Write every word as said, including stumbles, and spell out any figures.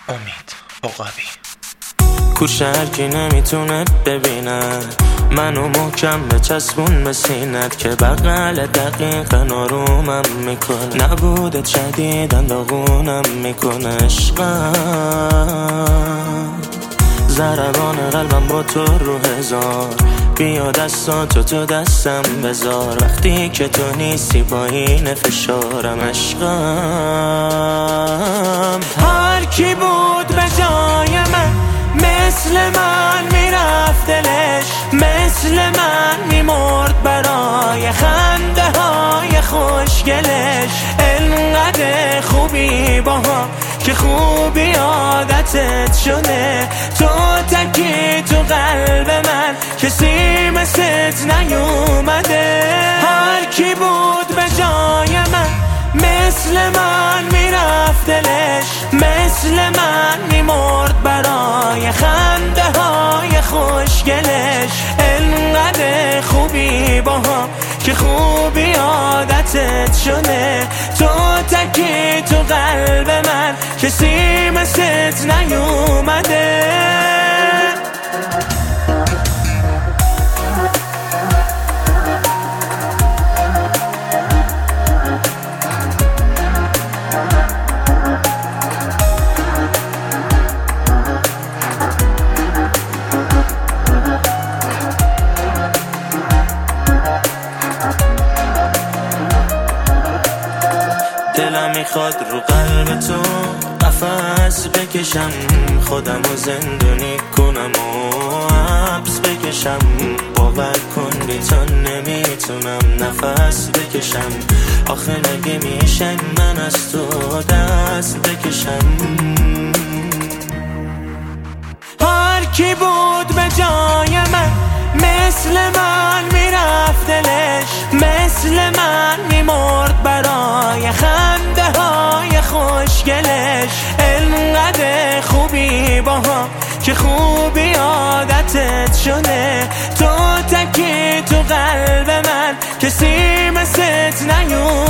امید عقابی. کوش هرکی نمیتونه ببینه منو محکم به چسبون به سینت که بغل دقیقا آرومم میکنه، نبودت شدیدن داغونم میکنه. عشقم ضربان قلبم با تو رو هزار، بیا دستاتو تو دستم بذار، وقتی که تو نیستی پایین فشارم. عشقم هر کی بود به جای من مثل من میرفت دلش، مثل من میمرد برای خنده های خوشگلش. انقدر خوبی با هم که خوبی عادتت شده، تو تکی تو قلب من کسی مثلت نیومده. هر کی بود به جای من مثل من میرفت دلش، مثل من میمرد برای خنده های خوشگلش. انقدر خوبی با هم که خوبی عادتت شده، تو تکی تو قلب من کسی مثلت نیومده. دلم میخواد رو قلب تو قفس بکشم، خودم رو زندانی کنم و حبس بکشم. باور کن بی تو نمیتونم نفس بکشم، آخه نگه میشه من از تو دست بکشم. هر کی بود به جای من مثل من میرفت دلش، مثل من میمرد برای خنده های خوشگلش. انقدر خوبی با هم که خوبی عادتت شده، تو تکی تو قلب من کسی مثلت نیومده.